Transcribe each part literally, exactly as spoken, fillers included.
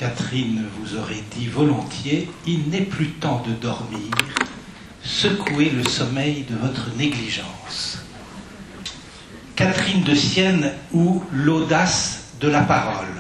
Catherine vous aurait dit volontiers, il n'est plus temps de dormir, secouez le sommeil de votre négligence. Catherine de Sienne ou l'audace de la parole.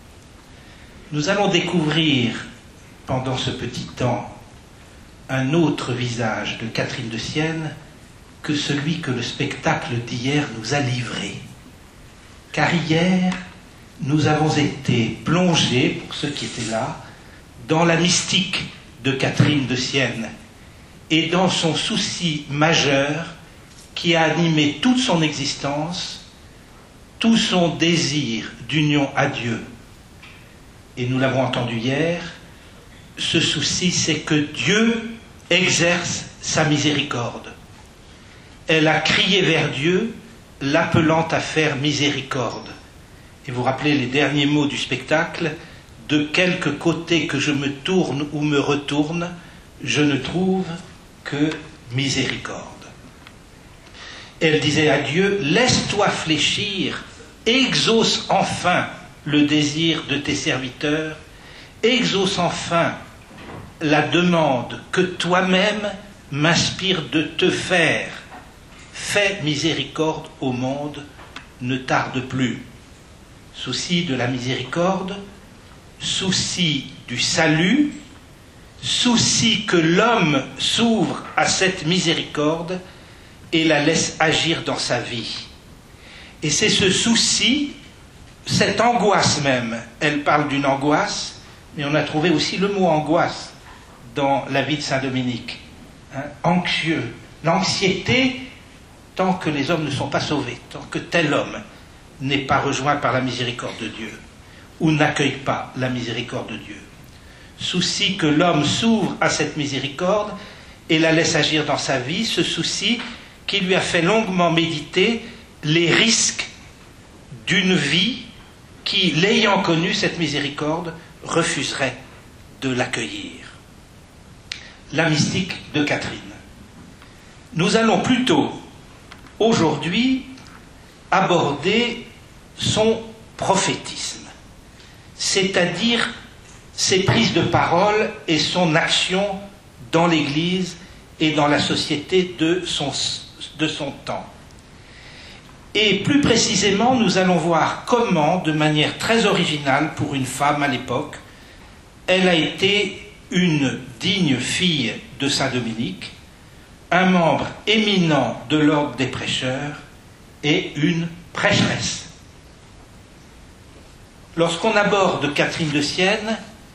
Nous allons découvrir pendant ce petit temps un autre visage de Catherine de Sienne que celui que le spectacle d'hier nous a livré. Car hier, nous avons été plongés, pour ceux qui étaient là, dans la mystique de Catherine de Sienne et dans son souci majeur qui a animé toute son existence, tout son désir d'union à Dieu. Et nous l'avons entendu hier, ce souci, c'est que Dieu exerce sa miséricorde. Elle a crié vers Dieu, l'appelant à faire miséricorde. Et vous rappelez les derniers mots du spectacle, de quelque côté que je me tourne ou me retourne, je ne trouve que miséricorde. Elle disait à Dieu, laisse-toi fléchir, exauce enfin le désir de tes serviteurs, exauce enfin la demande que toi-même m'inspires de te faire. Fais miséricorde au monde, ne tarde plus. Souci de la miséricorde, souci du salut, souci que l'homme s'ouvre à cette miséricorde et la laisse agir dans sa vie. Et c'est ce souci, cette angoisse même, elle parle d'une angoisse, mais on a trouvé aussi le mot angoisse dans la vie de Saint Dominique. Hein, anxieux, l'anxiété tant que les hommes ne sont pas sauvés, tant que tel homme n'est pas rejoint par la miséricorde de Dieu, ou n'accueille pas la miséricorde de Dieu. Souci que l'homme s'ouvre à cette miséricorde et la laisse agir dans sa vie, ce souci qui lui a fait longuement méditer les risques d'une vie qui, l'ayant connue, cette miséricorde, refuserait de l'accueillir. La mystique de Catherine. Nous allons plutôt, aujourd'hui, aborder son prophétisme, c'est-à-dire ses prises de parole et son action dans l'Église et dans la société de son, de son temps. Et plus précisément, nous allons voir comment, de manière très originale pour une femme à l'époque, elle a été une digne fille de Saint Dominique, un membre éminent de l'ordre des prêcheurs et une prêcheresse. Lorsqu'on aborde Catherine de Sienne,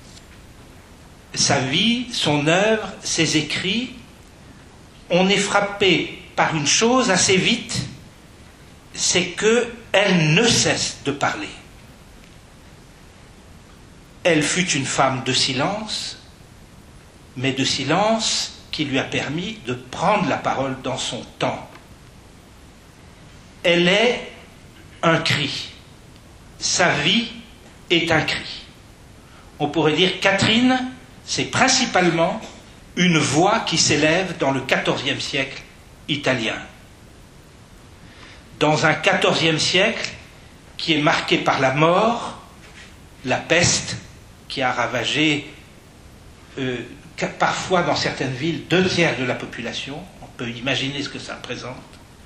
sa vie, son œuvre, ses écrits, on est frappé par une chose assez vite, c'est qu'elle ne cesse de parler. Elle fut une femme de silence, mais de silence qui lui a permis de prendre la parole dans son temps. Elle est un cri. Sa vie est un cri. On pourrait dire Catherine, c'est principalement une voix qui s'élève dans le quatorzième siècle italien. Dans un quatorzième siècle qui est marqué par la mort, la peste qui a ravagé euh, parfois dans certaines villes deux tiers de la population, on peut imaginer ce que ça représente.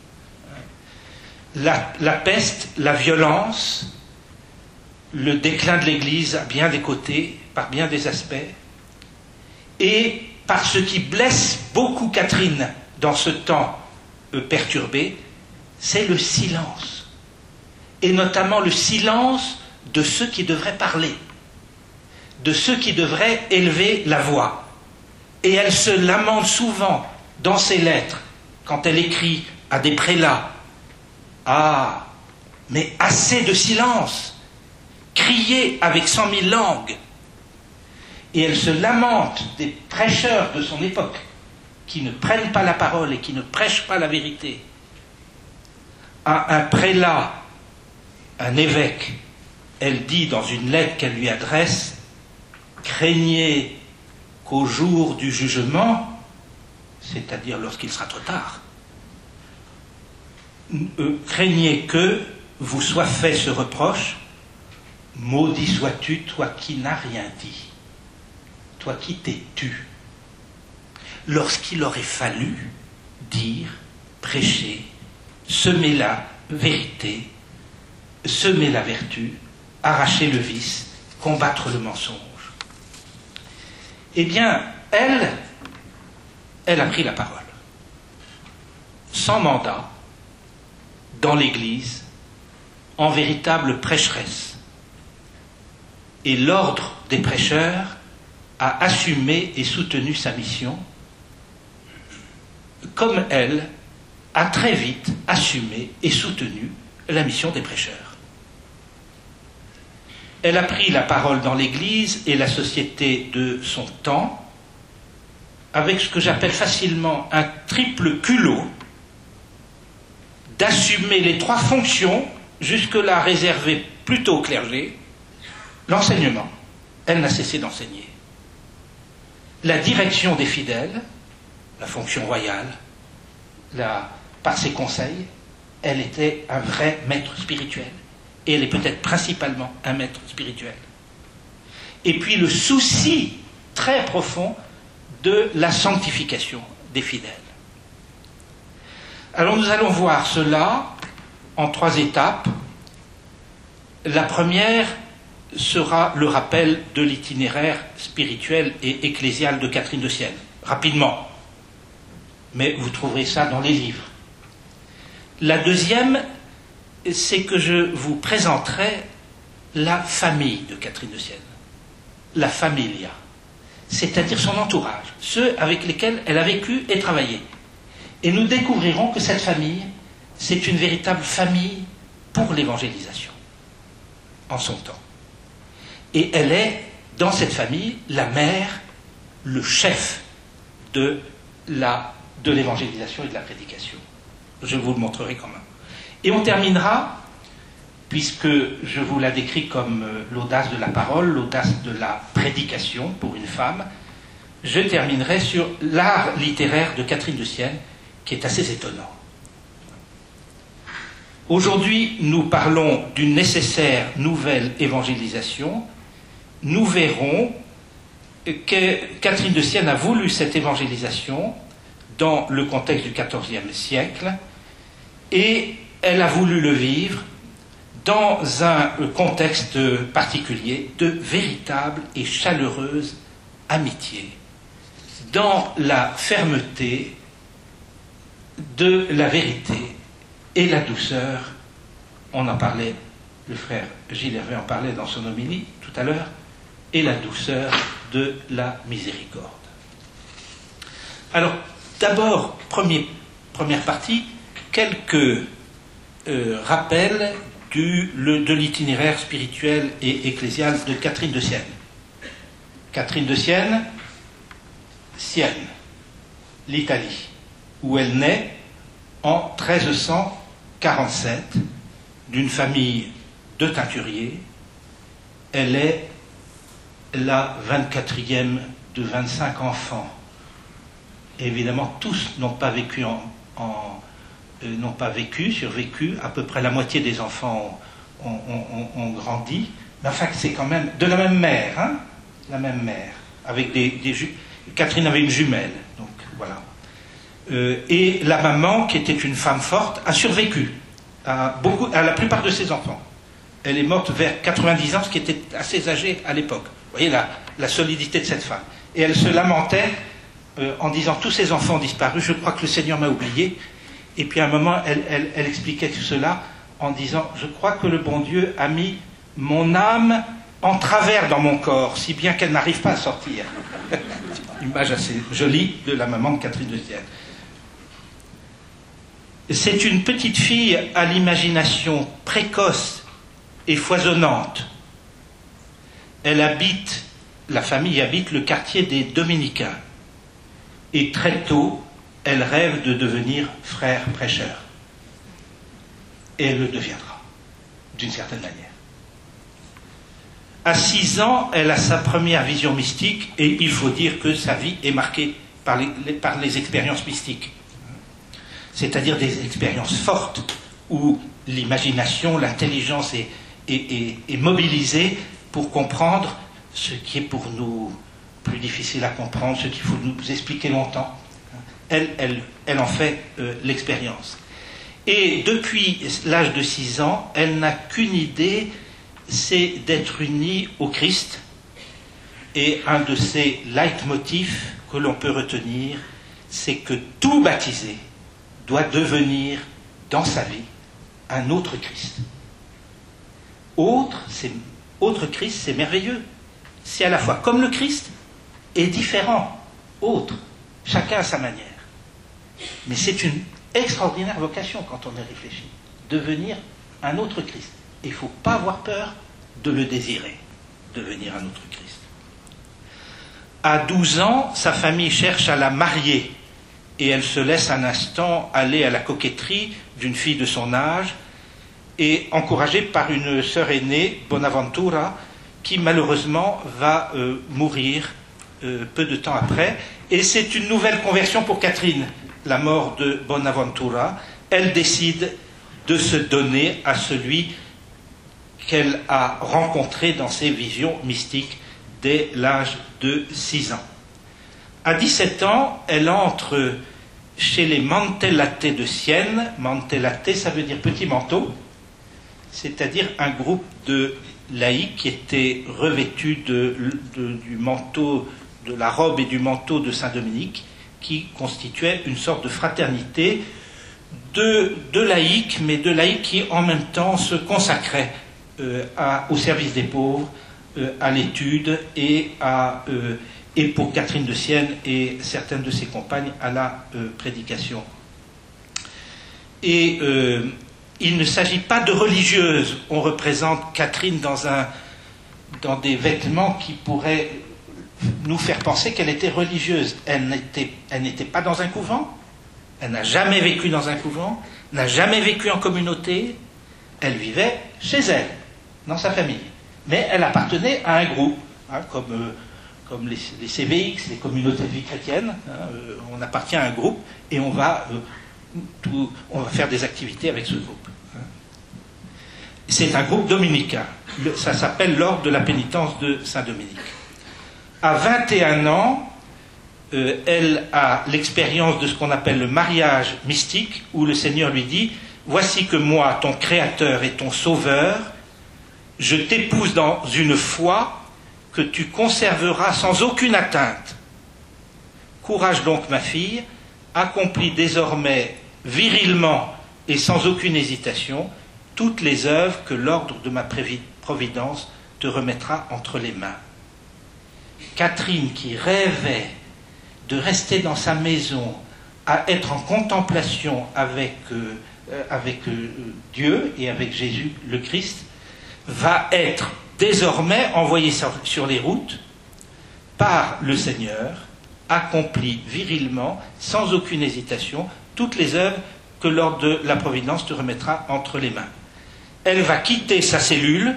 La, la peste, la violence, le déclin de l'Église à bien des côtés, par bien des aspects, et par ce qui blesse beaucoup Catherine dans ce temps euh, perturbé, c'est le silence, et notamment le silence de ceux qui devraient parler, de ceux qui devraient élever la voix. Et elle se lamente souvent dans ses lettres, quand elle écrit à des prélats, « Ah, mais assez de silence, criez avec cent mille langues !» Et elle se lamente des prêcheurs de son époque, qui ne prennent pas la parole et qui ne prêchent pas la vérité. À un prélat, un évêque, elle dit dans une lettre qu'elle lui adresse, « Craignez qu'au jour du jugement, c'est-à-dire lorsqu'il sera trop tard, euh, craignez que vous soit fait ce reproche, maudit sois-tu, toi qui n'as rien dit, toi qui t'es tu. Lorsqu'il aurait fallu dire, prêcher, semer la vérité, semer la vertu, arracher le vice, combattre le mensonge. Eh bien, elle, elle a pris la parole. Sans mandat, dans l'Église, en véritable prêcheresse. Et l'ordre des prêcheurs a assumé et soutenu sa mission, comme elle a très vite assumé et soutenu la mission des prêcheurs. Elle a pris la parole dans l'Église et la société de son temps, avec ce que j'appelle facilement un triple culot, d'assumer les trois fonctions, jusque-là réservées plutôt au clergé. L'enseignement, elle n'a cessé d'enseigner. La direction des fidèles, la fonction royale, la, par ses conseils, elle était un vrai maître spirituel. Et elle est peut-être principalement un maître spirituel. Et puis le souci très profond de la sanctification des fidèles. Alors nous allons voir cela en trois étapes. La première sera le rappel de l'itinéraire spirituel et ecclésial de Catherine de Sienne. Rapidement. Mais vous trouverez ça dans les livres. La deuxième, c'est que je vous présenterai la famille de Catherine de Sienne. La familia. C'est-à-dire son entourage. Ceux avec lesquels elle a vécu et travaillé. Et nous découvrirons que cette famille, c'est une véritable famille pour l'évangélisation, en son temps. Et elle est, dans cette famille, la mère, le chef de, la, de l'évangélisation et de la prédication. Je vous le montrerai quand même. Et on terminera, puisque je vous la décris comme l'audace de la parole, l'audace de la prédication pour une femme, je terminerai sur l'art littéraire de Catherine de Sienne, qui est assez étonnant. Aujourd'hui, nous parlons d'une nécessaire nouvelle évangélisation. Nous verrons que Catherine de Sienne a voulu cette évangélisation dans le contexte du quatorzième siècle et elle a voulu le vivre dans un contexte particulier de véritable et chaleureuse amitié, dans la fermeté de la vérité et la douceur. On en parlait, le frère Gilles Hervé en parlait dans son homélie tout à l'heure, et la douceur de la miséricorde. Alors, d'abord, premier, première partie, quelques euh, rappels du, le, de l'itinéraire spirituel et ecclésial de Catherine de Sienne. Catherine de Sienne, Sienne, l'Italie, où elle naît en treize cent quarante-sept d'une famille de teinturiers. Elle est la vingt-quatrième de vingt-cinq enfants. Et évidemment, tous n'ont pas vécu, en, en, euh, n'ont pas vécu, survécu. À peu près la moitié des enfants ont, ont, ont, ont grandi. Mais enfin, c'est quand même de la même mère, hein, la même mère. Avec des, des ju- Catherine avait une jumelle, donc voilà. Euh, et la maman, qui était une femme forte, a survécu à, beaucoup, à la plupart de ses enfants. Elle est morte vers quatre-vingt-dix ans, ce qui était assez âgé à l'époque. Vous voyez la, la solidité de cette femme. Et elle se lamentait euh, en disant « Tous ces enfants ont disparu, je crois que le Seigneur m'a oublié ». Et puis à un moment, elle, elle, elle expliquait tout cela en disant « Je crois que le bon Dieu a mis mon âme en travers dans mon corps, si bien qu'elle n'arrive pas à sortir. » Image assez jolie de la maman de Catherine de Sienne. C'est une petite fille à l'imagination précoce et foisonnante. Elle habite, la famille habite le quartier des Dominicains. Et très tôt, elle rêve de devenir frère prêcheur. Et elle le deviendra, d'une certaine manière. À six ans, elle a sa première vision mystique, et il faut dire que sa vie est marquée par les, par les expériences mystiques. C'est-à-dire des expériences fortes, où l'imagination, l'intelligence et, est, est, est mobilisée pour comprendre ce qui est pour nous plus difficile à comprendre, ce qu'il faut nous expliquer longtemps. Elle, elle, elle en fait euh, l'expérience. Et depuis l'âge de six ans, elle n'a qu'une idée, c'est d'être unie au Christ. Et un de ses leitmotifs que l'on peut retenir, c'est que tout baptisé doit devenir, dans sa vie, un autre Christ. Autre, c'est, autre Christ, c'est merveilleux. C'est à la fois comme le Christ et différent, autre, chacun à sa manière. Mais c'est une extraordinaire vocation quand on y réfléchit, devenir un autre Christ. Et il ne faut pas avoir peur de le désirer, devenir un autre Christ. À douze ans, sa famille cherche à la marier et elle se laisse un instant aller à la coquetterie d'une fille de son âge et encouragée par une sœur aînée, Bonaventura, qui malheureusement va euh, mourir euh, peu de temps après. Et c'est une nouvelle conversion pour Catherine, la mort de Bonaventura. Elle décide de se donner à celui qu'elle a rencontré dans ses visions mystiques dès l'âge de six ans. À dix-sept ans, elle entre chez les Mantellate de Sienne. Mantellate, ça veut dire petit manteau, c'est-à-dire un groupe de laïcs qui étaient revêtus de, de, du manteau, de la robe et du manteau de Saint-Dominique, qui constituait une sorte de fraternité de, de laïcs, mais de laïcs qui en même temps se consacraient euh, à, au service des pauvres, euh, à l'étude et, à, euh, et pour Catherine de Sienne et certaines de ses compagnes à la euh, prédication. Et euh, il ne s'agit pas de religieuses. On représente Catherine dans, un, dans des vêtements qui pourraient nous faire penser qu'elle était religieuse. Elle n'était, elle n'était pas dans un couvent, elle n'a jamais vécu dans un couvent, n'a jamais vécu en communauté, elle vivait chez elle, dans sa famille. Mais elle appartenait à un groupe, hein, comme, euh, comme les, les C V X, les communautés de vie chrétienne, hein, euh, on appartient à un groupe et on va, euh, tout, on va faire des activités avec ce groupe. Hein. C'est un groupe dominicain, Le, ça s'appelle l'ordre de la pénitence de Saint-Dominique. À vingt et un ans, euh, elle a l'expérience de ce qu'on appelle le mariage mystique, où le Seigneur lui dit « Voici que moi, ton Créateur et ton Sauveur, je t'épouse dans une foi que tu conserveras sans aucune atteinte. Courage donc, ma fille, accomplis désormais virilement et sans aucune hésitation toutes les œuvres que l'ordre de ma providence te remettra entre les mains. » Catherine, qui rêvait de rester dans sa maison, à être en contemplation avec, euh, avec euh, Dieu et avec Jésus le Christ, va être désormais envoyée sur, sur les routes par le Seigneur, accomplie virilement, sans aucune hésitation, toutes les œuvres que l'ordre de la Providence te remettra entre les mains. Elle va quitter sa cellule.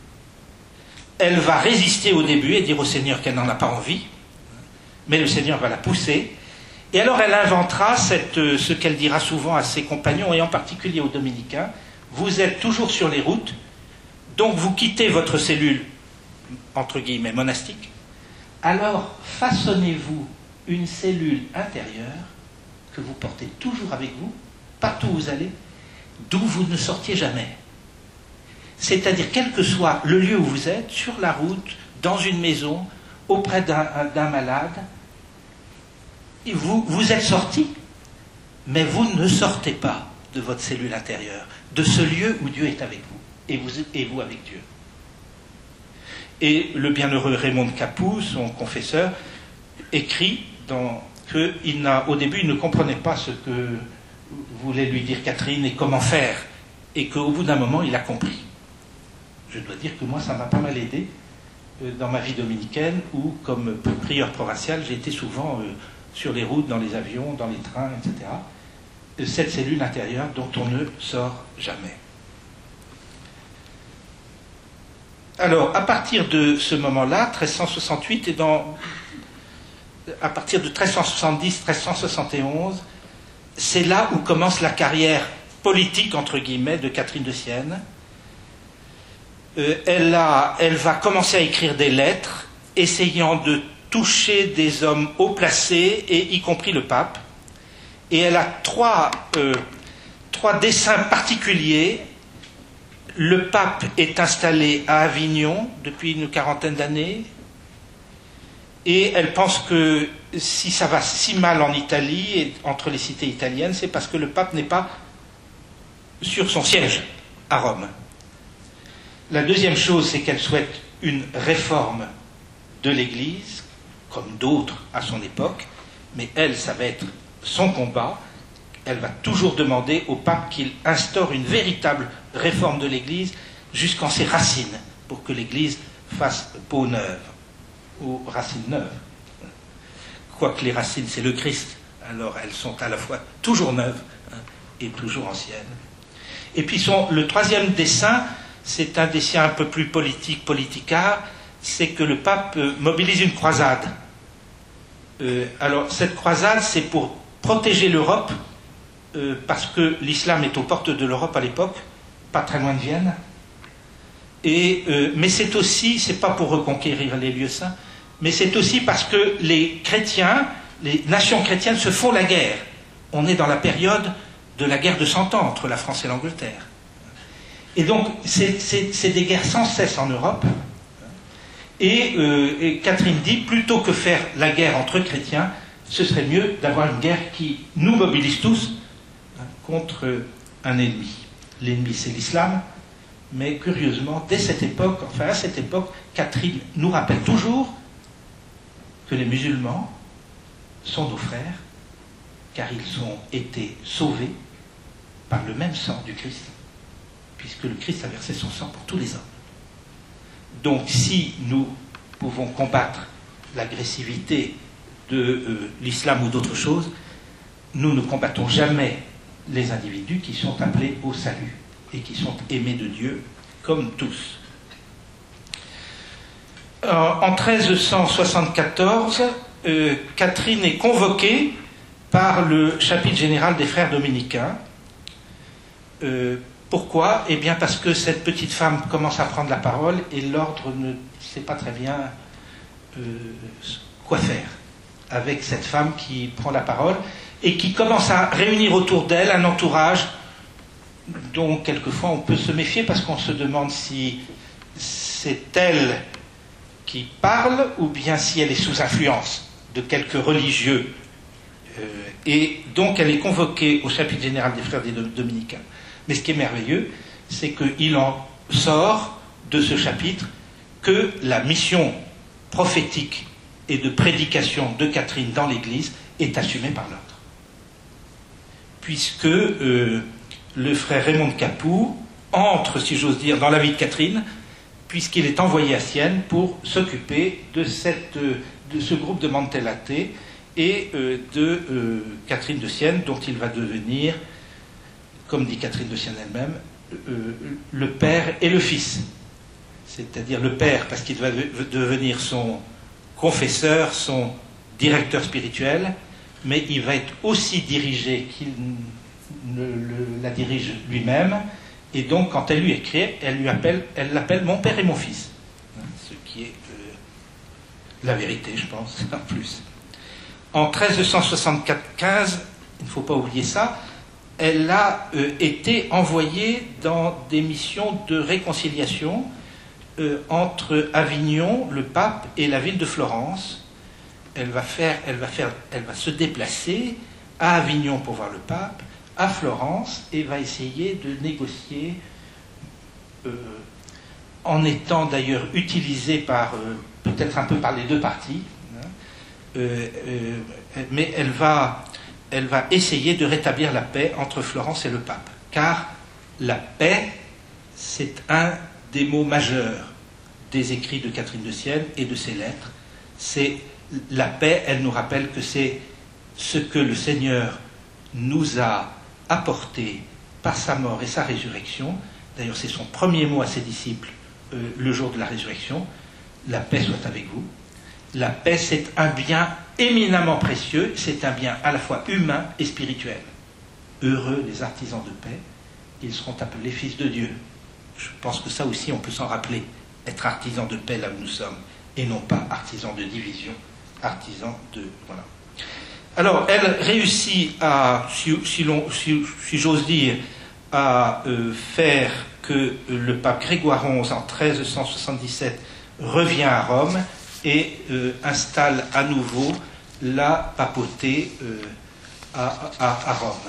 Elle va résister au début et dire au Seigneur qu'elle n'en a pas envie, mais le Seigneur va la pousser. Et alors elle inventera cette, ce qu'elle dira souvent à ses compagnons, et en particulier aux dominicains, vous êtes toujours sur les routes, donc vous quittez votre cellule, entre guillemets, monastique, alors façonnez-vous une cellule intérieure que vous portez toujours avec vous, partout où vous allez, d'où vous ne sortiez jamais. C'est-à-dire, quel que soit le lieu où vous êtes, sur la route, dans une maison, auprès d'un, d'un malade, vous, vous êtes sorti, mais vous ne sortez pas de votre cellule intérieure, de ce lieu où Dieu est avec vous, et vous, et vous avec Dieu. Et le bienheureux Raymond de Capoue, son confesseur, écrit dans, que il n'a, au début, il ne comprenait pas ce que voulait lui dire Catherine et comment faire, et qu'au bout d'un moment, il a compris. Je dois dire que moi, ça m'a pas mal aidé euh, dans ma vie dominicaine, où, comme prieur provincial, j'ai été souvent euh, sur les routes, dans les avions, dans les trains, et cetera. Euh, cette cellule intérieure dont on ne sort jamais. Alors, à partir de ce moment-là, treize cent soixante-huit, et dans, à partir de treize cent soixante-dix à treize cent soixante et onze, c'est là où commence la carrière politique, entre guillemets, de Catherine de Sienne. euh, elle, a, elle va commencer à écrire des lettres, essayant de toucher des hommes haut placés, et y compris le pape. Et elle a trois, euh, trois dessins particuliers. Le pape est installé à Avignon depuis une quarantaine d'années, et elle pense que si ça va si mal en Italie et entre les cités italiennes, c'est parce que le pape n'est pas sur son siège à Rome. La deuxième chose, c'est qu'elle souhaite une réforme de l'Église, comme d'autres à son époque, mais elle, ça va être son combat. Elle va toujours demander au pape qu'il instaure une véritable réforme de l'Église jusqu'en ses racines, pour que l'Église fasse peau neuve, ou racines neuves. Quoique les racines, c'est le Christ, alors elles sont à la fois toujours neuves, hein, et toujours anciennes. Et puis son, le troisième dessin, c'est un dessin un peu plus politique, politicard, c'est que le pape euh, mobilise une croisade. Euh, alors cette croisade, c'est pour protéger l'Europe, euh, parce que l'islam est aux portes de l'Europe à l'époque, pas très loin de Vienne. Et, euh, mais c'est aussi, c'est pas pour reconquérir les lieux saints, mais c'est aussi parce que les chrétiens, les nations chrétiennes se font la guerre. On est dans la période de la guerre de Cent Ans entre la France et l'Angleterre. Et donc, c'est des guerres sans cesse en Europe. Et, euh, et Catherine dit, plutôt que faire la guerre entre chrétiens, ce serait mieux d'avoir une guerre qui nous mobilise tous, hein, contre un ennemi. L'ennemi, c'est l'islam, mais curieusement, dès cette époque, enfin à cette époque, Catherine nous rappelle toujours que les musulmans sont nos frères, car ils ont été sauvés par le même sang du Christ, puisque le Christ a versé son sang pour tous les hommes. Donc si nous pouvons combattre l'agressivité de euh, l'islam ou d'autres choses, nous ne combattons jamais les individus qui sont appelés au salut et qui sont aimés de Dieu comme tous. En treize cent soixante-quatorze, euh, Catherine est convoquée par le chapitre général des frères dominicains. Euh, pourquoi ? Eh bien parce que cette petite femme commence à prendre la parole et l'ordre ne sait pas très bien euh, quoi faire avec cette femme qui prend la parole et qui commence à réunir autour d'elle un entourage dont quelquefois on peut se méfier parce qu'on se demande si c'est elle qui parle ou bien si elle est sous influence de quelques religieux. Euh, et donc elle est convoquée au chapitre général des frères des dominicains. Mais ce qui est merveilleux, c'est qu'il en sort de ce chapitre que la mission prophétique et de prédication de Catherine dans l'Église est assumée par l'ordre. Puisque euh, le frère Raymond de Capoue entre, si j'ose dire, dans la vie de Catherine, puisqu'il est envoyé à Sienne pour s'occuper de, cette, de ce groupe de Mantellate et euh, de euh, Catherine de Sienne, dont il va devenir, comme dit Catherine de Sienne elle-même, euh, le père et le fils. C'est-à-dire le père parce qu'il va devenir son confesseur, son directeur spirituel, mais il va être aussi dirigé qu'il ne le, la dirige lui-même. Et donc, quand elle lui écrit, elle lui appelle, elle l'appelle mon père et mon fils. Ce qui est euh, la vérité, je pense, en plus. En treize cent soixante-quinze, il ne faut pas oublier ça, elle a euh, été envoyée dans des missions de réconciliation euh, entre Avignon, le pape, et la ville de Florence. Elle va faire, elle va faire, elle va se déplacer à Avignon pour voir le pape, à Florence, et va essayer de négocier, euh, en étant d'ailleurs utilisée par, euh, peut-être un peu par les deux parties, hein, euh, euh, mais elle va, elle va essayer de rétablir la paix entre Florence et le pape, car la paix, c'est un des mots majeurs des écrits de Catherine de Sienne et de ses lettres. C'est la paix, elle nous rappelle que c'est ce que le Seigneur nous a apporté par sa mort et sa résurrection. D'ailleurs, c'est son premier mot à ses disciples euh, le jour de la résurrection. La paix soit avec vous. La paix, c'est un bien éminemment précieux, c'est un bien à la fois humain et spirituel. Heureux les artisans de paix, ils seront appelés fils de Dieu. Je pense que ça aussi, on peut s'en rappeler. Être artisan de paix là où nous sommes, et non pas artisan de division, artisan de... Voilà. Alors, elle réussit à, si, si, si, si j'ose dire, à euh, faire que le pape Grégoire onze, en treize cent soixante-dix-sept, revient à Rome et euh, installe à nouveau la papauté euh, à, à, à Rome.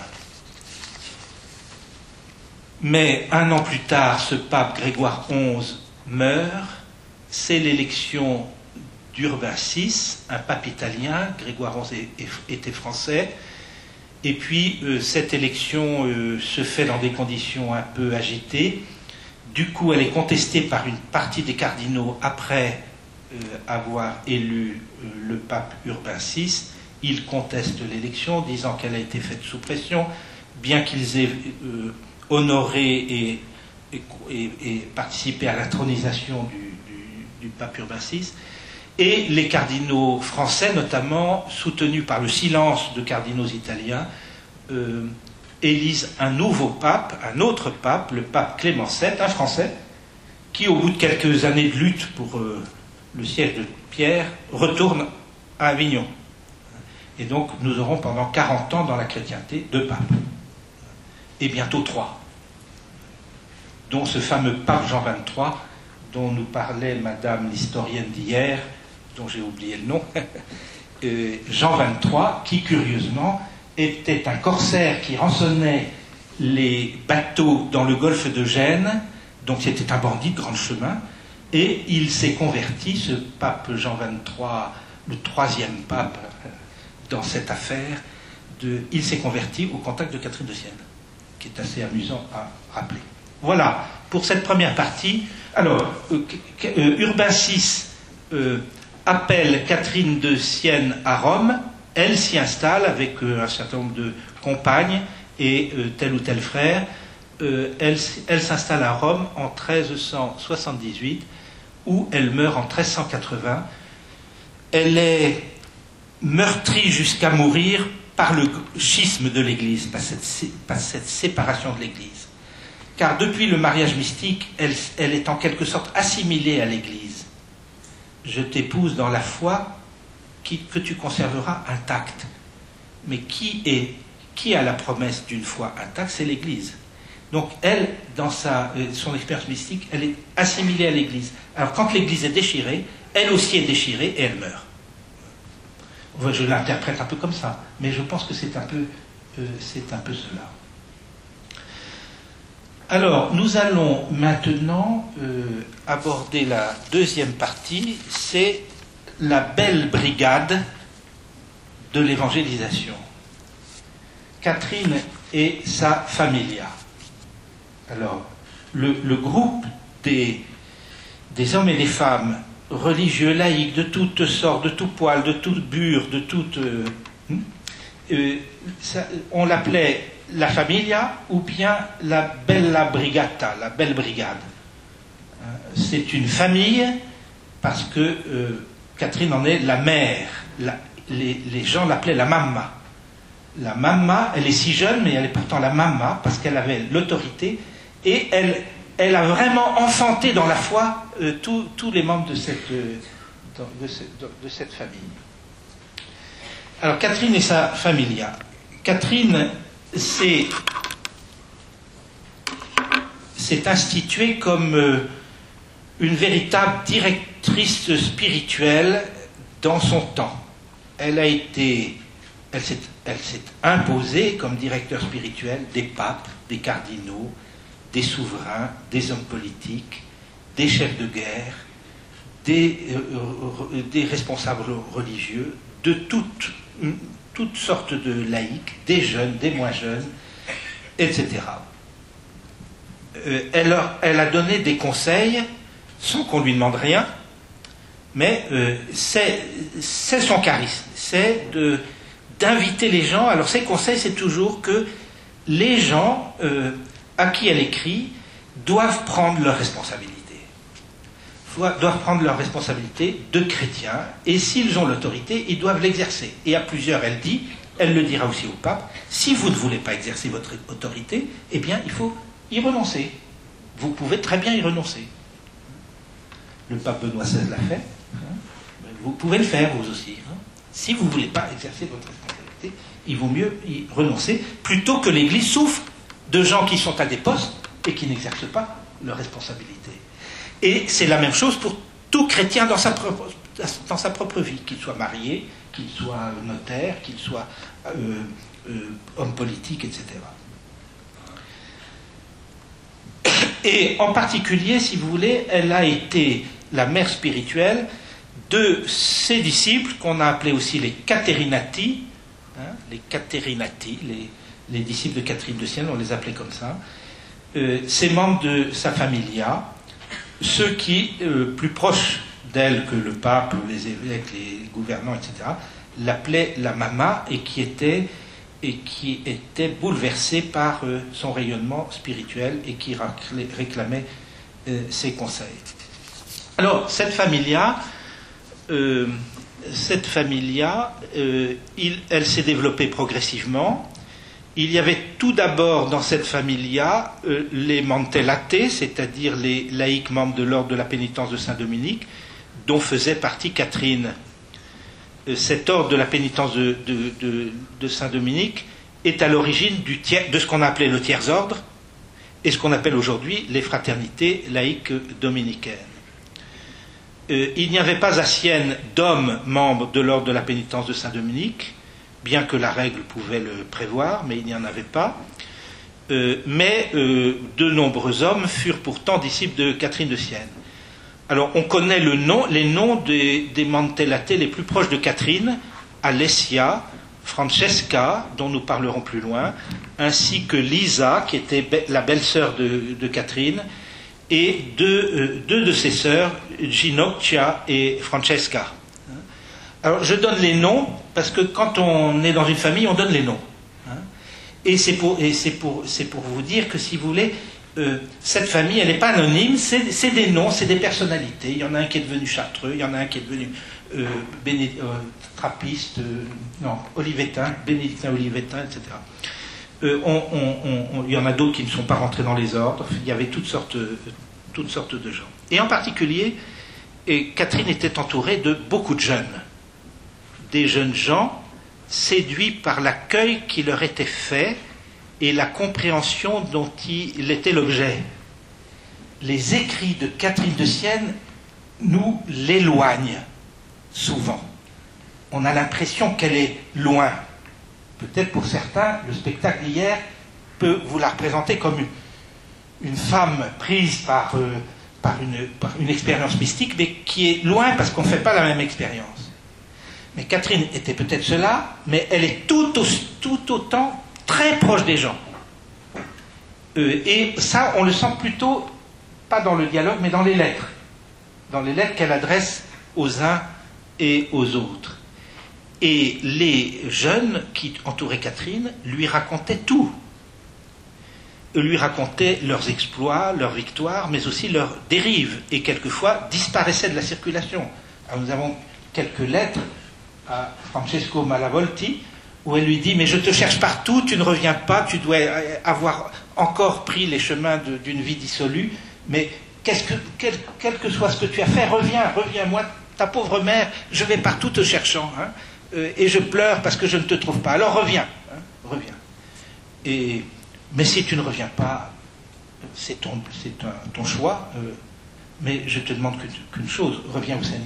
Mais un an plus tard, ce pape Grégoire onze meurt, c'est l'élection d'Urbain six, un pape italien. Grégoire onze était français, et puis euh, cette élection euh, se fait dans des conditions un peu agitées. Du coup, elle est contestée par une partie des cardinaux après euh, avoir élu euh, le pape Urbain six. Ils contestent l'élection, disant qu'elle a été faite sous pression, bien qu'ils aient euh, honoré et, et, et, et participé à l'intronisation du, du, du pape Urbain six. Et les cardinaux français, notamment, soutenus par le silence de cardinaux italiens, euh, élisent un nouveau pape, un autre pape, le pape Clément sept, un Français, qui, au bout de quelques années de lutte pour euh, le siège de Pierre, retourne à Avignon. Et donc, nous aurons pendant quarante ans dans la chrétienté deux papes, et bientôt trois, dont ce fameux pape Jean vingt-trois, dont nous parlait Madame l'historienne d'hier, dont j'ai oublié le nom, euh, Jean vingt-trois, qui, curieusement, était un corsaire qui rançonnait les bateaux dans le golfe de Gênes, donc c'était un bandit de grand chemin, et il s'est converti, ce pape Jean vingt-trois, le troisième pape dans cette affaire, de, il s'est converti au contact de Catherine de Sienne, qui est assez amusant à rappeler. Voilà, pour cette première partie. Alors, euh, euh, Urbain six euh, appelle Catherine de Sienne à Rome. Elle s'y installe avec euh, un certain nombre de compagnes et euh, tel ou tel frère. Euh, elle elle s'installe à Rome en treize cent soixante-dix-huit, où elle meurt en treize cent quatre-vingts. Elle est meurtrie jusqu'à mourir par le schisme de l'Église, par cette, par cette séparation de l'Église. Car depuis le mariage mystique, elle, elle est en quelque sorte assimilée à l'Église. Je t'épouse dans la foi qui, que tu conserveras intacte. Mais qui, est, qui a la promesse d'une foi intacte? C'est l'Église. Donc elle, dans sa, son expérience mystique, elle est assimilée à l'Église. Alors quand l'Église est déchirée, elle aussi est déchirée et elle meurt. Je l'interprète un peu comme ça, mais je pense que c'est un peu, euh, c'est un peu cela. Alors, nous allons maintenant euh, aborder la deuxième partie, c'est la belle brigade de l'évangélisation. Catherine et sa familia. Alors, le, le groupe des, des hommes et des femmes religieux, laïcs, de toutes sortes, de tout poil, de toute bure, de toute... Euh, euh, ça, on l'appelait la familia ou bien la bella brigata, la belle brigade. C'est une famille parce que euh, Catherine en est la mère. La, les, les gens l'appelaient la mamma. La mamma, elle est si jeune, mais elle est pourtant la mamma parce qu'elle avait l'autorité et elle, elle a vraiment enfanté dans la foi euh, tous les membres de cette, euh, de, de, de cette famille. Alors Catherine et sa familia. Catherine s'est instituée comme euh, une véritable directrice spirituelle dans son temps. Elle a été, elle s'est, elle s'est imposée comme directeur spirituel des papes, des cardinaux, des souverains, des hommes politiques, des chefs de guerre, des, euh, des responsables religieux, de toutes, toutes sortes de laïcs, des jeunes, des moins jeunes, et cetera. Euh, elle, a, elle a donné des conseils sans qu'on lui demande rien, mais euh, c'est, c'est son charisme, c'est de, d'inviter les gens. Alors ses conseils, c'est toujours que les gens euh, à qui elle écrit doivent prendre leurs responsabilités, doivent prendre leurs responsabilités de chrétiens, et s'ils ont l'autorité, ils doivent l'exercer. Et à plusieurs, elle dit, elle le dira aussi au pape, si vous ne voulez pas exercer votre autorité, eh bien, il faut y renoncer. vous pouvez très bien y renoncer. Le pape Benoît seize l'a fait. Hein. Vous pouvez le faire, vous aussi. Hein. Si vous ne voulez pas exercer votre responsabilité, il vaut mieux y renoncer, plutôt que l'Église souffre de gens qui sont à des postes et qui n'exercent pas leur responsabilité. Et c'est la même chose pour tout chrétien dans sa propre, dans sa propre vie, qu'il soit marié, qu'il soit notaire, qu'il soit euh, euh, homme politique, et cetera. Et en particulier, si vous voulez, elle a été la mère spirituelle de ses disciples, qu'on a appelés aussi les Caterinati, hein, les Caterinati, les, les disciples de Catherine de Sienne, on les appelait comme ça, euh, ces membres de sa familia, ceux qui, euh, plus proches d'elle que le pape, les évêques, les gouvernants, et cetera, l'appelaient la mama et qui étaient, et qui étaient bouleversés par euh, son rayonnement spirituel et qui réclamaient euh, ses conseils. Alors, cette familia, euh, cette familia, euh, il, elle s'est développée progressivement. Il y avait tout d'abord dans cette familia euh, les mantellatés, c'est-à-dire les laïcs membres de l'ordre de la pénitence de Saint-Dominique, dont faisait partie Catherine. Euh, cet ordre de la pénitence de, de, de, de Saint-Dominique est à l'origine du tiers, de ce qu'on appelait le tiers-ordre et ce qu'on appelle aujourd'hui les fraternités laïques dominicaines. Euh, il n'y avait pas à Sienne d'hommes membres de l'ordre de la pénitence de Saint-Dominique, bien que la règle pouvait le prévoir, mais il n'y en avait pas. Euh, mais euh, de nombreux hommes furent pourtant disciples de Catherine de Sienne. Alors, on connaît le nom, les noms des, des mantellatés les plus proches de Catherine, Alessia, Francesca, dont nous parlerons plus loin, ainsi que Lisa, qui était be- la belle-sœur de, de Catherine, et deux, euh, deux de ses sœurs, Ginocchia et Francesca. Alors, je donne les noms, parce que quand on est dans une famille, on donne les noms. Hein. Et c'est pour, et c'est pour, c'est pour vous dire que, si vous voulez, euh, cette famille, elle n'est pas anonyme, c'est, c'est des noms, c'est des personnalités. Il y en a un qui est devenu chartreux, il y en a un qui est devenu euh, béné, euh, trappiste, euh, non, olivetin, bénédictin olivetin, et cetera. Euh, on, on, on, il y en a d'autres qui ne sont pas rentrés dans les ordres. Il y avait toutes sortes, toutes sortes de gens. Et en particulier, et Catherine était entourée de beaucoup de jeunes. Des jeunes gens séduits par l'accueil qui leur était fait et la compréhension dont il était l'objet. Les écrits de Catherine de Sienne nous l'éloignent souvent. On a l'impression qu'elle est loin. Peut-être pour certains, le spectacle d'hier peut vous la représenter comme une, une femme prise par, euh, par, une, par une expérience mystique, mais qui est loin parce qu'on ne fait pas la même expérience. Mais Catherine était peut-être cela, mais elle est tout, au, tout autant très proche des gens. Euh, et ça, on le sent plutôt, pas dans le dialogue, mais dans les lettres. Dans les lettres qu'elle adresse aux uns et aux autres. Et les jeunes qui entouraient Catherine lui racontaient tout. Ils lui racontaient leurs exploits, leurs victoires, mais aussi leurs dérives, et quelquefois disparaissaient de la circulation. Alors nous avons quelques lettres à Francesco Malavolti, où elle lui dit « Mais je te cherche partout, tu ne reviens pas, tu dois avoir encore pris les chemins de, d'une vie dissolue, mais qu'est-ce que, quel, quel que soit ce que tu as fait, reviens, reviens, moi, ta pauvre mère, je vais partout te cherchant, hein, euh, et je pleure parce que je ne te trouve pas, alors reviens, hein, reviens. Et, mais si tu ne reviens pas, c'est ton, c'est un, ton choix, euh, mais je te demande qu'une, qu'une chose, reviens au Seigneur. »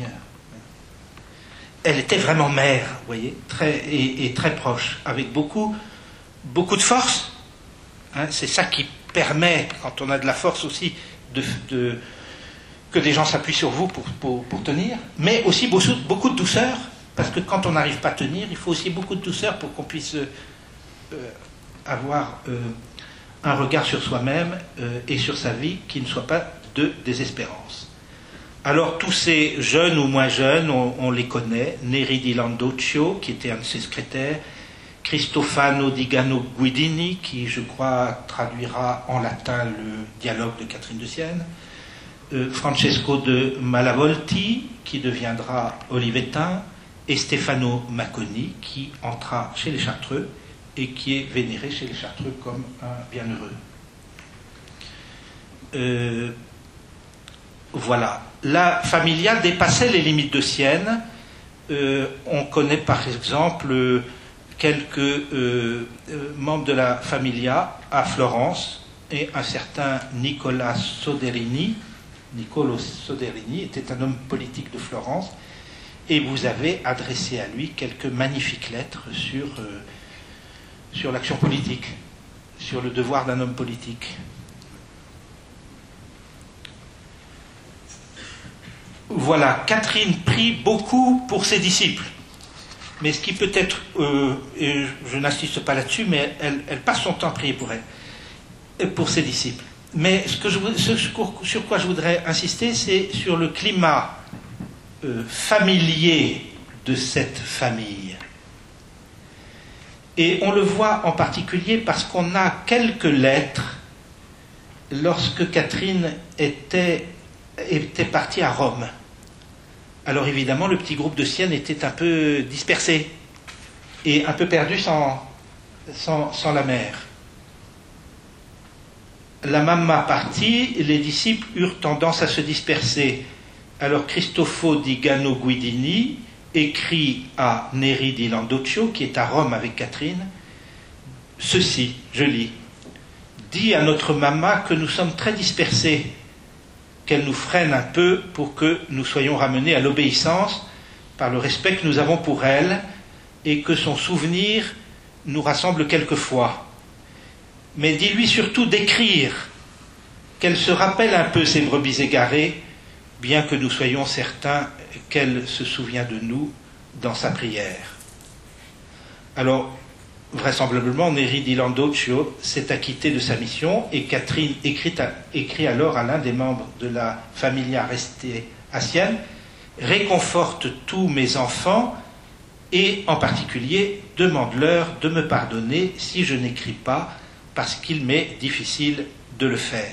Elle était vraiment mère, vous voyez, très, et, et très proche, avec beaucoup, beaucoup de force. Hein, c'est ça qui permet, quand on a de la force aussi, de, de, que des gens s'appuient sur vous pour, pour, pour tenir, mais aussi beaucoup, beaucoup de douceur, parce que quand on n'arrive pas à tenir, il faut aussi beaucoup de douceur pour qu'on puisse euh, avoir euh, un regard sur soi-même euh, et sur sa vie qui ne soit pas de désespérance. Alors, tous ces jeunes ou moins jeunes, on, on les connaît. Neri di Landocchio, qui était un de ses secrétaires. Cristofano di Gano Guidini, qui, je crois, traduira en latin le dialogue de Catherine de Sienne. Euh, Francesco de Malavolti, qui deviendra olivetin. Et Stefano Macconi, qui entra chez les Chartreux et qui est vénéré chez les Chartreux comme un bienheureux. Euh, voilà. La familia dépassait les limites de Sienne. Euh, on connaît par exemple euh, quelques euh, euh, membres de la familia à Florence, et un certain Nicolas Soderini. Niccolo Soderini était un homme politique de Florence, et vous avez adressé à lui quelques magnifiques lettres sur, euh, sur l'action politique, sur le devoir d'un homme politique. Voilà, Catherine prie beaucoup pour ses disciples. Mais ce qui peut être, euh, et je n'insiste pas là-dessus, mais elle, elle passe son temps à prier pour elle, pour ses disciples. Mais ce, que je, ce sur quoi je voudrais insister, c'est sur le climat euh, familier de cette famille. Et on le voit en particulier parce qu'on a quelques lettres lorsque Catherine était, était partie à Rome. Alors évidemment, le petit groupe de Sienne était un peu dispersé et un peu perdu sans, sans, sans la mère. La mamma partie, les disciples eurent tendance à se disperser. Alors Cristofo di Gano Guidini écrit à Neri di Landocchio, qui est à Rome avec Catherine, ceci, je lis, « Dis à notre mamma que nous sommes très dispersés, qu'elle nous freine un peu pour que nous soyons ramenés à l'obéissance par le respect que nous avons pour elle et que son souvenir nous rassemble quelquefois. Mais dis-lui surtout d'écrire, qu'elle se rappelle un peu ses brebis égarées, bien que nous soyons certains qu'elle se souvient de nous dans sa prière. » Alors, vraisemblablement, Neri di Landocchio s'est acquitté de sa mission et Catherine écrit, à, écrit alors à l'un des membres de la familia restée à Sienne, « Réconforte tous mes enfants et en particulier demande-leur de me pardonner si je n'écris pas parce qu'il m'est difficile de le faire. »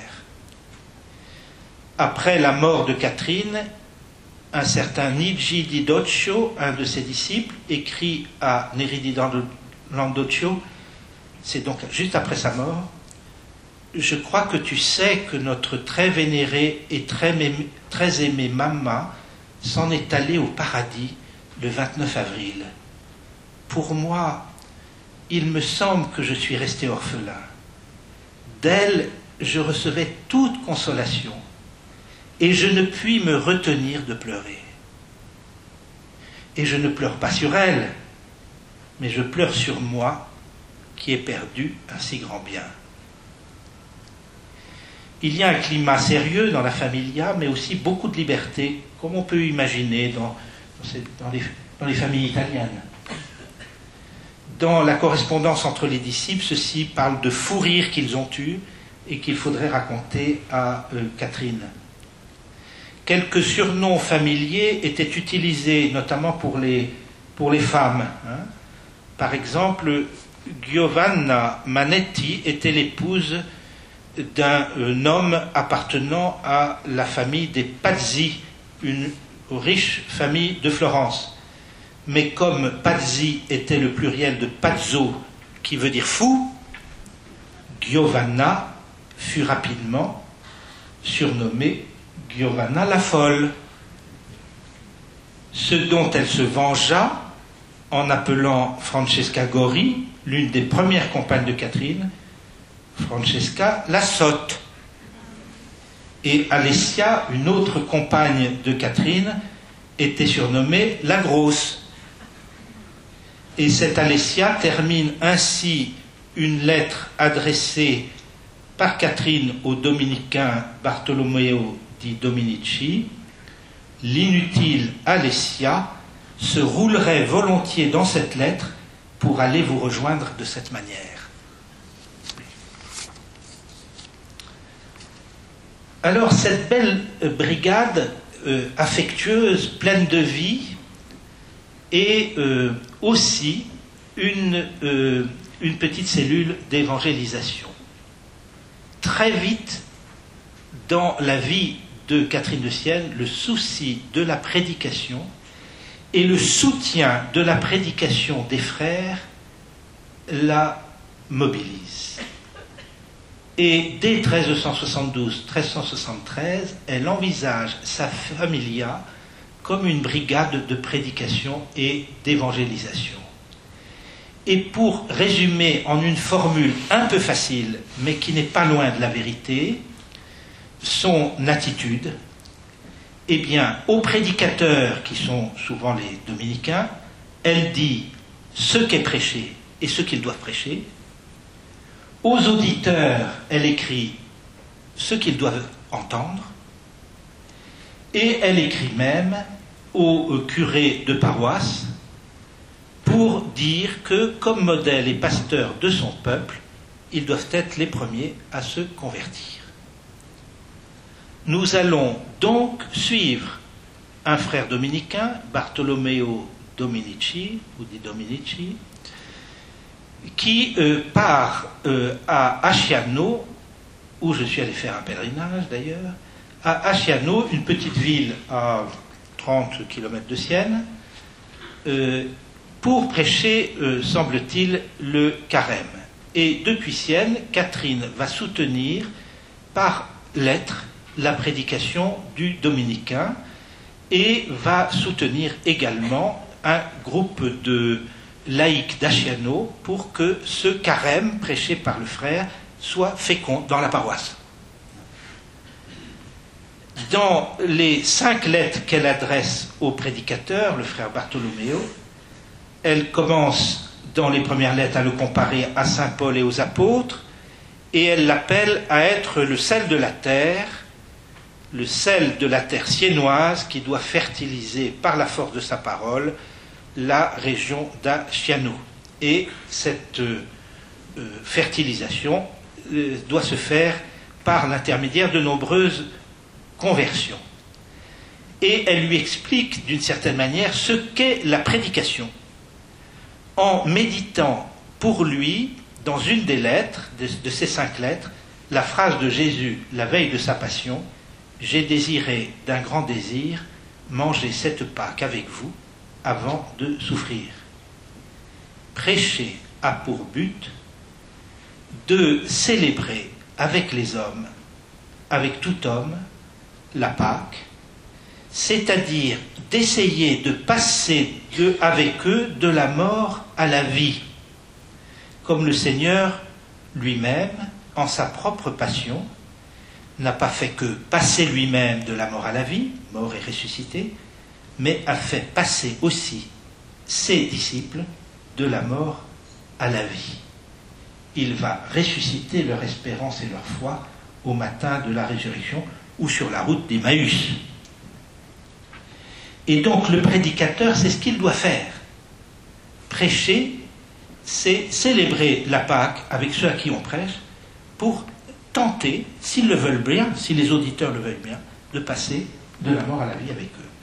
Après la mort de Catherine, un certain Nigi di Doccio, un de ses disciples, écrit à Neri di Landocchio, c'est donc juste après sa mort, « Je crois que tu sais que notre très vénérée et très, très aimée mamma s'en est allée au paradis le vingt-neuf avril. Pour moi, il me semble que je suis resté orphelin. D'elle, je recevais toute consolation, et je ne puis me retenir de pleurer. Et je ne pleure pas sur elle, mais je pleure sur moi, qui ai perdu un si grand bien. » Il y a un climat sérieux dans la familia, mais aussi beaucoup de liberté, comme on peut imaginer dans, dans, les, dans les familles italiennes. Dans la correspondance entre les disciples, ceux-ci parlent de fous rires qu'ils ont eus et qu'il faudrait raconter à euh, Catherine. Quelques surnoms familiers étaient utilisés, notamment pour les, pour les femmes. Hein. Par exemple, Giovanna Manetti était l'épouse d'un euh, homme appartenant à la famille des Pazzi, une riche famille de Florence. Mais comme Pazzi était le pluriel de pazzo, qui veut dire fou, Giovanna fut rapidement surnommée Giovanna la folle, ce dont elle se vengea en appelant Francesca Gori, l'une des premières compagnes de Catherine, Francesca la sotte. Et Alessia, une autre compagne de Catherine, était surnommée la grosse. Et cette Alessia termine ainsi une lettre adressée par Catherine au dominicain Bartolomeo di Dominici. L'inutile Alessia se roulerait volontiers dans cette lettre pour aller vous rejoindre de cette manière. Alors cette belle brigade euh, affectueuse, pleine de vie, est euh, aussi une, euh, une petite cellule d'évangélisation. Très vite, dans la vie de Catherine de Sienne, le souci de la prédication et le soutien de la prédication des frères la mobilisent. Et dès treize cent soixante-douze treize cent soixante-treize, elle envisage sa familia comme une brigade de prédication et d'évangélisation. Et pour résumer en une formule un peu facile, mais qui n'est pas loin de la vérité, son attitude, eh bien, aux prédicateurs, qui sont souvent les dominicains, elle dit ce qu'est prêché et ce qu'ils doivent prêcher. Aux auditeurs, elle écrit ce qu'ils doivent entendre. Et elle écrit même aux curés de paroisse pour dire que, comme modèle et pasteur de son peuple, ils doivent être les premiers à se convertir. Nous allons donc suivre un frère dominicain, Bartolomeo Dominici, ou di Dominici, qui euh, part euh, à Asciano, où je suis allé faire un pèlerinage d'ailleurs, à Asciano, une petite ville à trente kilomètres de Sienne, euh, pour prêcher, euh, semble-t-il, le carême. Et depuis Sienne, Catherine va soutenir par lettre la prédication du dominicain et va soutenir également un groupe de laïcs d'Asciano pour que ce carême prêché par le frère soit fécond dans la paroisse. Dans les cinq lettres qu'elle adresse au prédicateur, le frère Bartolomeo, elle commence dans les premières lettres à le comparer à saint Paul et aux apôtres, et elle l'appelle à être le sel de la terre, le sel de la terre siennoise qui doit fertiliser par la force de sa parole la région d'Asciano. Et cette euh, fertilisation euh, doit se faire par l'intermédiaire de nombreuses conversions. Et elle lui explique d'une certaine manière ce qu'est la prédication, en méditant pour lui, dans une des lettres, de, de ces cinq lettres, la phrase de Jésus, la veille de sa passion: « J'ai désiré d'un grand désir manger cette Pâque avec vous avant de souffrir. » Prêcher a pour but de célébrer avec les hommes, avec tout homme, la Pâque, c'est-à-dire d'essayer de passer de, avec eux de la mort à la vie, comme le Seigneur lui-même, en sa propre passion, n'a pas fait que passer lui-même de la mort à la vie, mort et ressuscité, mais a fait passer aussi ses disciples de la mort à la vie. Il va ressusciter leur espérance et leur foi au matin de la résurrection ou sur la route d'Emmaüs. Et donc le prédicateur, c'est ce qu'il doit faire. Prêcher, c'est célébrer la Pâque avec ceux à qui on prêche pour tenter, s'ils le veulent bien, si les auditeurs le veulent bien, de passer de la mort à la vie avec eux.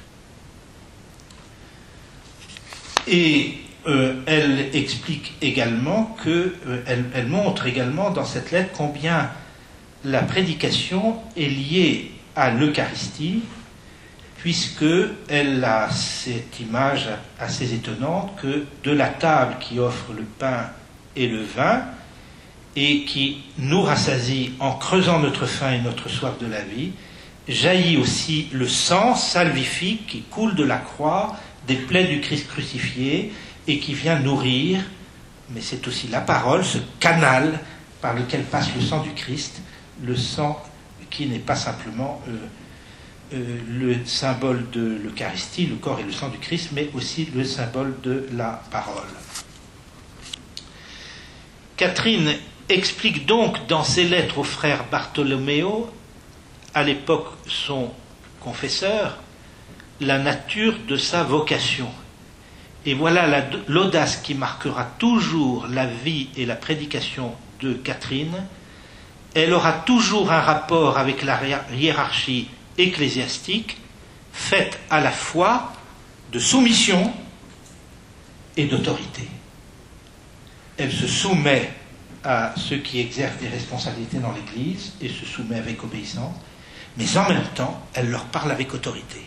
Et euh, elle explique également que, euh, elle, elle montre également dans cette lettre combien la prédication est liée à l'Eucharistie, puisqu'elle a cette image assez étonnante que de la table qui offre le pain et le vin, et qui nous rassasie en creusant notre faim et notre soif de la vie, jaillit aussi le sang salvifique qui coule de la croix, des plaies du Christ crucifié, et qui vient nourrir, mais c'est aussi la parole, ce canal par lequel passe le sang du Christ, le sang qui n'est pas simplement euh, euh, le symbole de l'Eucharistie, le corps et le sang du Christ, mais aussi le symbole de la parole. Catherine explique donc dans ses lettres au frère Bartolomeo, à l'époque son confesseur, la nature de sa vocation. Et voilà la, l'audace qui marquera toujours la vie et la prédication de Catherine. Elle aura toujours un rapport avec la hiérarchie ecclésiastique, faite à la fois de soumission et d'autorité. Elle se soumet à ceux qui exercent des responsabilités dans l'Église et se soumet avec obéissance, mais en même temps, elle leur parle avec autorité.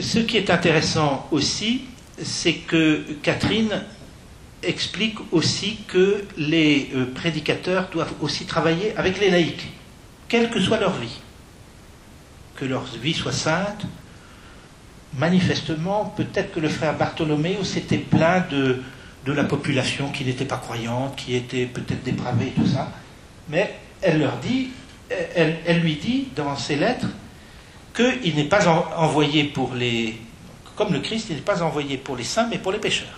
ce qui est intéressant aussi, c'est que Catherine explique aussi que les euh, prédicateurs doivent aussi travailler avec les laïcs, quelle que soit leur vie. Que leur vie soit sainte. Manifestement, peut-être que le frère Bartholoméo s'était plaint de, de la population qui n'était pas croyante, qui était peut-être dépravée et tout ça, mais elle leur dit, elle, elle lui dit dans ses lettres qu'il n'est pas en, envoyé pour les... Comme le Christ, il n'est pas envoyé pour les saints, mais pour les pécheurs.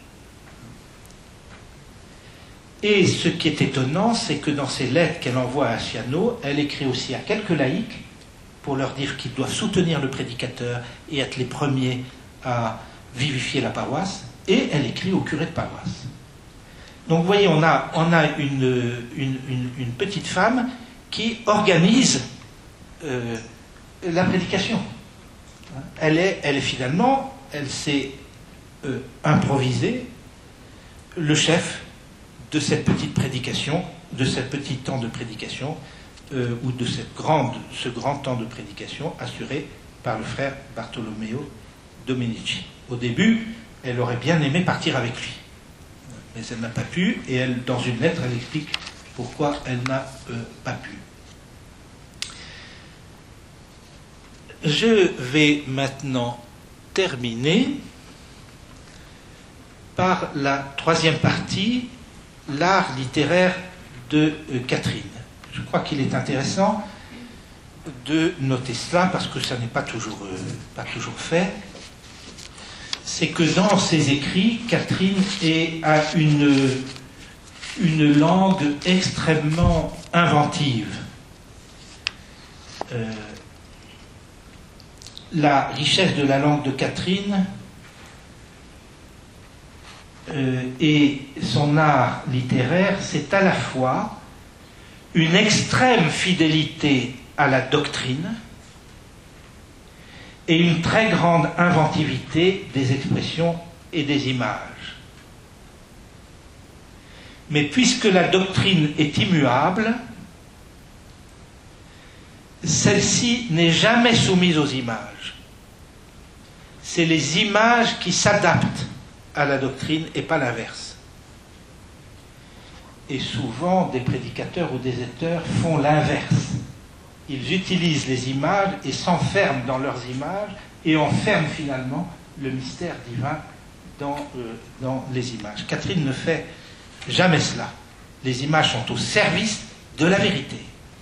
Et ce qui est étonnant, c'est que dans ces lettres qu'elle envoie à Ciano, elle écrit aussi à quelques laïcs pour leur dire qu'ils doivent soutenir le prédicateur et être les premiers à vivifier la paroisse, et elle écrit au curé de paroisse. Donc vous voyez, on a, on a une, une, une, une petite femme qui organise euh, la prédication. Elle est, elle est finalement, elle s'est euh, improvisée le chef de cette petite prédication, de ce petit temps de prédication, euh, ou de cette grande, ce grand temps de prédication assuré par le frère Bartolomeo Dominici. Au début, elle aurait bien aimé partir avec lui, mais elle n'a pas pu, et elle, dans une lettre, elle explique pourquoi elle n'a euh, pas pu. Je vais maintenant terminer par la troisième partie, l'art littéraire de euh, Catherine. Je crois qu'il est intéressant de noter cela parce que ça n'est pas toujours, euh, pas toujours fait. C'est que dans ses écrits, Catherine est, a une, une langue extrêmement inventive. Euh, la richesse de la langue de Catherine euh, et son art littéraire, c'est à la fois une extrême fidélité à la doctrine et une très grande inventivité des expressions et des images. Mais puisque la doctrine est immuable, celle-ci n'est jamais soumise aux images. C'est les images qui s'adaptent à la doctrine et pas l'inverse. Et souvent, des prédicateurs ou des auteurs font l'inverse. Ils utilisent les images et s'enferment dans leurs images et enferment finalement le mystère divin dans, euh, dans les images. Catherine ne fait jamais cela. Les images sont au service de la vérité.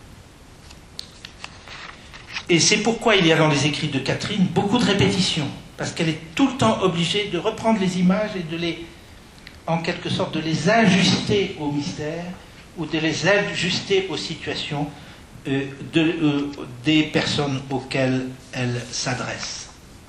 Et c'est pourquoi il y a dans les écrits de Catherine beaucoup de répétitions, parce qu'elle est tout le temps obligée de reprendre les images et de les, en quelque sorte, de les ajuster au mystère ou de les ajuster aux situations euh, de, euh, des personnes auxquelles elle s'adresse.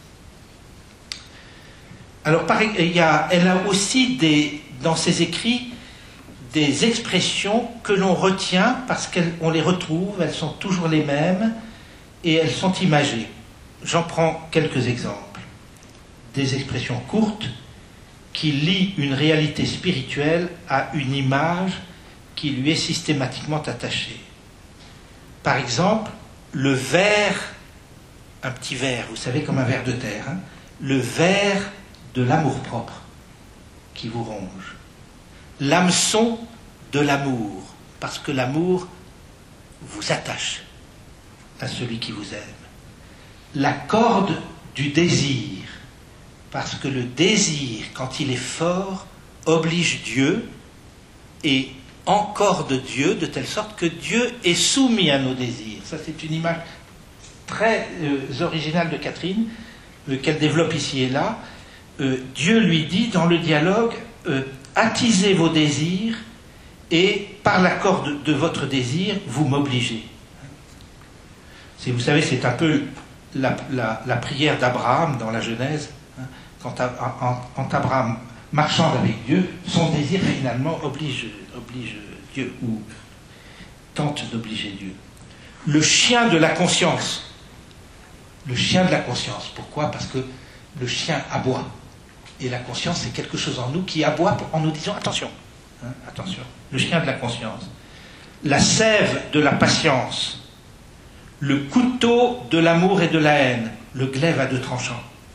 Alors, pareil, il y a, elle a aussi des, dans ses écrits des expressions que l'on retient parce qu'on les retrouve, elles sont toujours les mêmes et elles sont imagées. J'en prends quelques exemples. Des expressions courtes qui lient une réalité spirituelle à une image qui lui est systématiquement attachée. Par exemple, le ver, un petit ver, vous savez, comme un ver de terre, hein, le ver de l'amour-propre qui vous ronge. L'hameçon de l'amour, parce que l'amour vous attache à celui qui vous aime. La corde du désir, parce que le désir, quand il est fort, oblige Dieu et encorde Dieu de telle sorte que Dieu est soumis à nos désirs. Ça, c'est une image très euh, originale de Catherine, euh, qu'elle développe ici et là. Euh, Dieu lui dit dans le dialogue, euh, attisez vos désirs et par la corde de votre désir, vous m'obligez. Si vous savez, c'est un peu la, la, la prière d'Abraham dans la Genèse, hein, quand, quand Abraham marchande avec Dieu, son désir finalement oblige, oblige Dieu, ou tente d'obliger Dieu. Le chien de la conscience. Le chien de la conscience. Pourquoi ? Parce que le chien aboie. Et la conscience, c'est quelque chose en nous qui aboie en nous disant attention. Hein, attention. Le chien de la conscience. La sève de la patience. Le couteau de l'amour et de la haine. Le glaive à deux tranchants.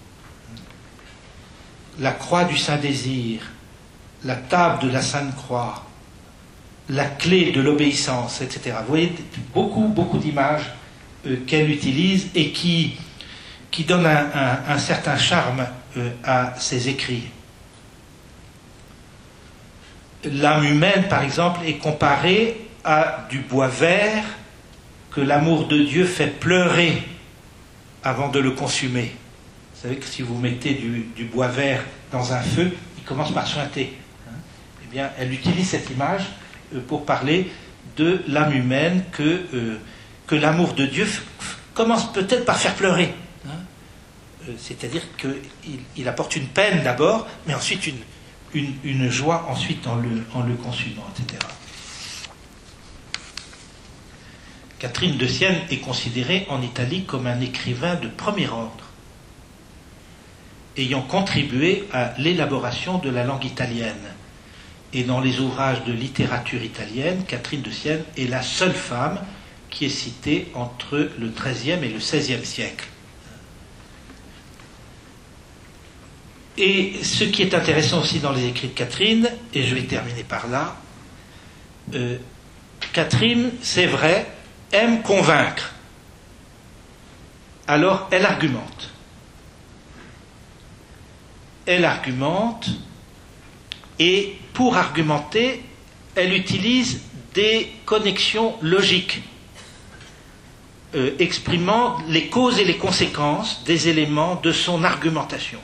la croix du Saint-Désir, la table de la Sainte Croix, la clé de l'obéissance, et cetera. Vous voyez beaucoup, beaucoup d'images euh, qu'elle utilise et qui, qui donnent un, un, un certain charme euh, à ses écrits. L'âme humaine, par exemple, est comparée à du bois vert que l'amour de Dieu fait pleurer avant de le consumer. Vous savez que si vous mettez du, du bois vert dans un feu, il commence par suinter. Hein? Eh bien, elle utilise cette image euh, pour parler de l'âme humaine que, euh, que l'amour de Dieu f- f- commence peut-être par faire pleurer. Hein? Euh, c'est-à-dire qu'il il apporte une peine d'abord, mais ensuite une, une, une joie ensuite en le, en le consumant, et cetera. Catherine de Sienne est considérée en Italie comme un écrivain de premier ordre, ayant contribué à l'élaboration de la langue italienne. Et dans les ouvrages de littérature italienne, Catherine de Sienne est la seule femme qui est citée entre le treizième et le seizième siècle. Et ce qui est intéressant aussi dans les écrits de Catherine, et je vais terminer par là, euh, Catherine, c'est vrai, aime convaincre. Alors elle argumente. Elle argumente et pour argumenter, elle utilise des connexions logiques euh, exprimant les causes et les conséquences des éléments de son argumentation.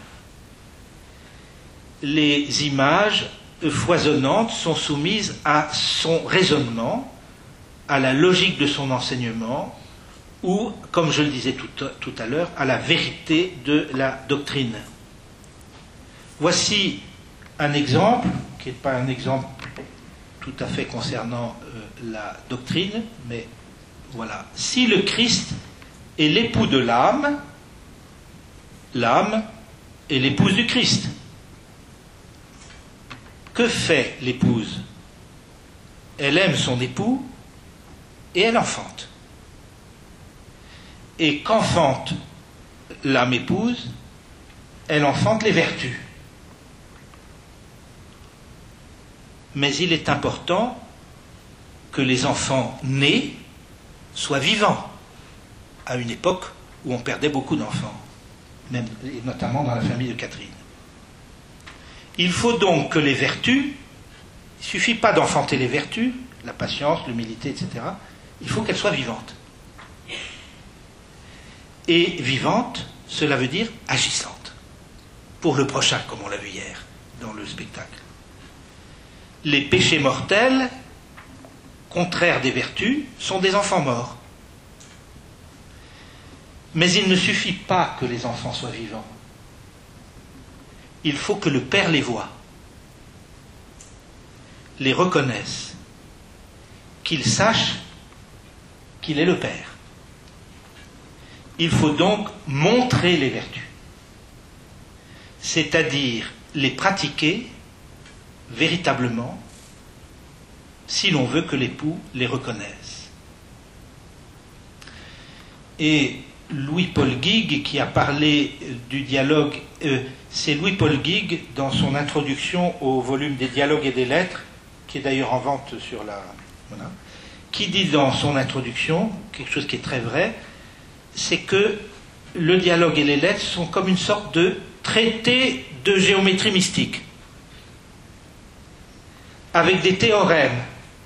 Les images foisonnantes sont soumises à son raisonnement, à la logique de son enseignement, ou, comme je le disais tout, tout à l'heure, à la vérité de la doctrine. Voici un exemple, qui n'est pas un exemple tout à fait concernant euh, la doctrine, mais voilà. Si le Christ est l'époux de l'âme, l'âme est l'épouse du Christ. Que fait l'épouse? Elle aime son époux et elle enfante. Et qu'enfante l'âme épouse? Elle enfante les vertus. Mais il est important que les enfants nés soient vivants, à une époque où on perdait beaucoup d'enfants, même, et notamment dans la famille de Catherine. Il faut donc que les vertus, il ne suffit pas d'enfanter les vertus, la patience, l'humilité, et cetera, il faut qu'elles soient vivantes. Et vivante, cela veut dire agissante, pour le prochain, comme on l'a vu hier dans le spectacle. Les péchés mortels, contraires des vertus, sont des enfants morts. Mais il ne suffit pas que les enfants soient vivants. Il faut que le Père les voie, les reconnaisse, qu'il sache qu'il est le Père. Il faut donc montrer les vertus, c'est-à-dire les pratiquer véritablement, si l'on veut que l'époux les reconnaisse. Et Louis-Paul Guigues, qui a parlé du dialogue, euh, c'est Louis-Paul Guigues, dans son introduction au volume des dialogues et des lettres, qui est d'ailleurs en vente sur la... Voilà, qui dit dans son introduction, quelque chose qui est très vrai, c'est que le dialogue et les lettres sont comme une sorte de traité de géométrie mystique, avec des théorèmes.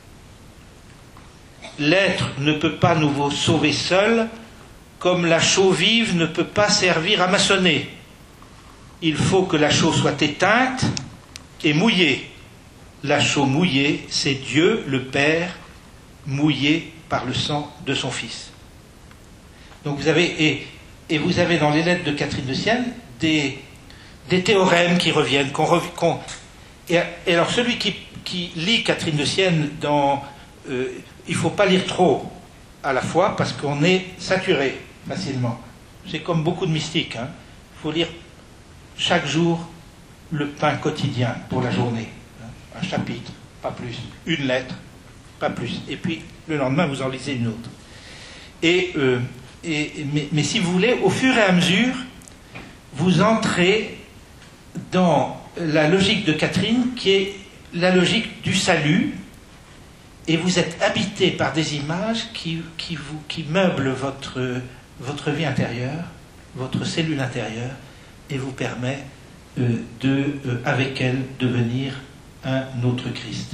L'être ne peut pas nous sauver seul, comme la chaux vive ne peut pas servir à maçonner. Il faut que la chaux soit éteinte et mouillée. La chaux mouillée, c'est Dieu, le Père, mouillé par le sang de son Fils. Donc vous avez, et, et vous avez dans les lettres de Catherine de Sienne des, des théorèmes qui reviennent. Qu'on, qu'on, et, et alors celui qui, qui lit Catherine de Sienne, dans, euh, il ne faut pas lire trop à la fois parce qu'on est saturé facilement. C'est comme beaucoup de mystiques. Hein. Il faut lire chaque jour le pain quotidien pour la journée. Hein. Un chapitre, pas plus. Une lettre, pas plus. Et puis le lendemain, vous en lisez une autre. Et, euh, et, mais, mais si vous voulez, au fur et à mesure, vous entrez dans la logique de Catherine, qui est la logique du salut, et vous êtes habité par des images qui, qui, vous, qui meublent votre, votre vie intérieure, votre cellule intérieure, et vous permet euh, de, euh, avec elle, devenir un autre Christ.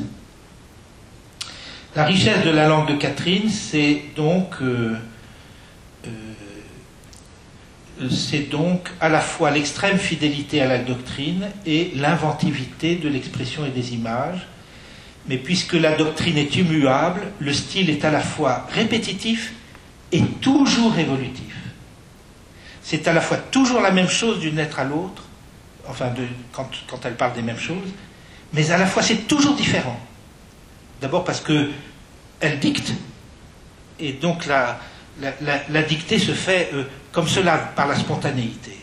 La richesse de la langue de Catherine, c'est donc, euh, euh, c'est donc à la fois l'extrême fidélité à la doctrine et l'inventivité de l'expression et des images. Mais puisque la doctrine est immuable, le style est à la fois répétitif et toujours évolutif. C'est à la fois toujours la même chose d'une lettre à l'autre, enfin de, quand, quand elle parle des mêmes choses, mais à la fois c'est toujours différent. D'abord parce qu'elle dicte, et donc la, la, la, la dictée se fait euh, comme cela, par la spontanéité.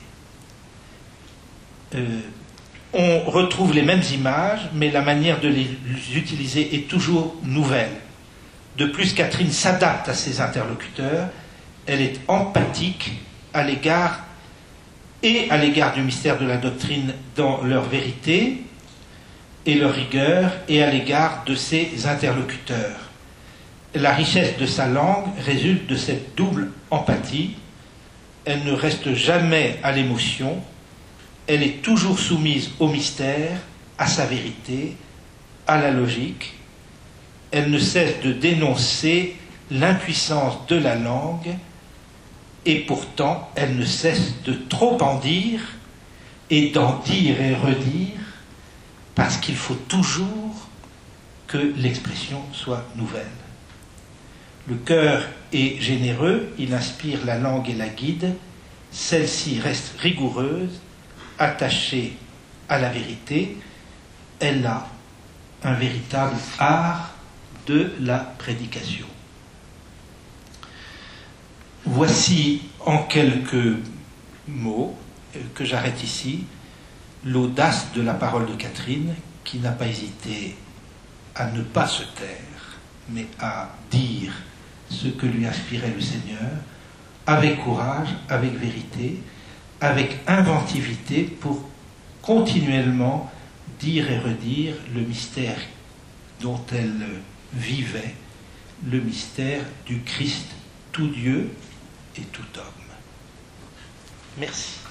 Euh, on retrouve les mêmes images, mais la manière de les utiliser est toujours nouvelle. De plus, Catherine s'adapte à ses interlocuteurs, elle est empathique à l'égard et à l'égard du mystère de la doctrine dans leur vérité et leur rigueur, et à l'égard de ses interlocuteurs. La richesse de sa langue résulte de cette double empathie. Elle ne reste jamais à l'émotion, elle est toujours soumise au mystère, à sa vérité, à la logique. Elle ne cesse de dénoncer l'impuissance de la langue, et pourtant elle ne cesse de trop en dire, et d'en dire et redire, parce qu'il faut toujours que l'expression soit nouvelle. Le cœur est généreux, il inspire la langue et la guide, celle-ci reste rigoureuse, attachée à la vérité, elle a un véritable art de la prédication. Voici en quelques mots, que j'arrête ici, l'audace de la parole de Catherine, qui n'a pas hésité à ne pas se taire, mais à dire ce que lui inspirait le Seigneur, avec courage, avec vérité, avec inventivité, pour continuellement dire et redire le mystère dont elle vivait, le mystère du Christ, tout Dieu et tout homme. Merci.